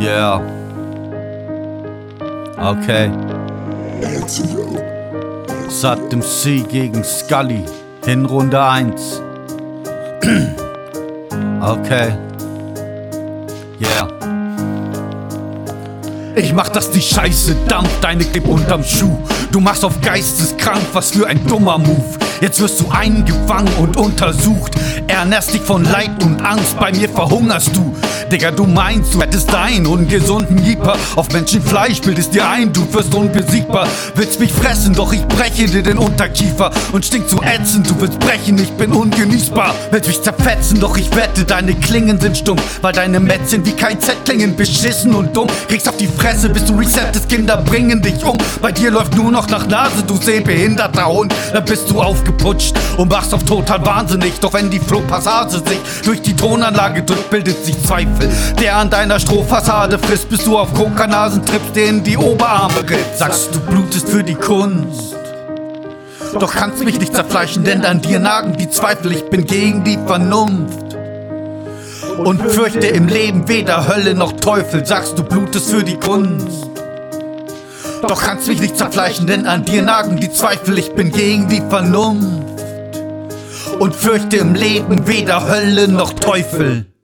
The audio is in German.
Yeah. Okay. Saddam C gegen Scully. Hinrunde 1. Okay. Yeah. Ich mach, dass die Scheiße dampft, deine Clip unterm Schuh. Du machst auf geisteskrank, was für ein dummer Move. Jetzt wirst du eingefangen und untersucht. Ernährst dich von Leid und Angst, bei mir verhungerst du. Digga, du meinst, du hättest einen ungesunden Jeeper. Auf Menschenfleisch bildest dir ein, du wirst unbesiegbar. Willst mich fressen, doch ich breche dir den Unterkiefer. Und stinkt so ätzend, du willst brechen, ich bin ungenießbar. Willst mich zerfetzen, doch ich wette, deine Klingen sind stumm. Weil deine Mätzchen wie kein Z klingen, beschissen und dumm. Kriegst auf die Fresse, bis du resettest, Kinder bringen dich um. Bei dir läuft nur noch nach Nase, du sehbehinderter Hund. Dann bist du aufgeputscht und machst auf total wahnsinnig. Doch wenn die Flohpassage sich durch die Tonanlage drückt, bildet sich Zweifel, der an deiner Strohfassade frisst, bis du auf Kokanasen trippst, dir in die Oberarme ritzt. Sagst, du blutest für die Kunst, doch kannst mich nicht zerfleischen, denn an dir nagen die Zweifel. Ich bin gegen die Vernunft und fürchte im Leben weder Hölle noch Teufel. Sagst, du blutest für die Kunst, doch kannst mich nicht zerfleischen, denn an dir nagen die Zweifel. Ich bin gegen die Vernunft und fürchte im Leben weder Hölle noch Teufel.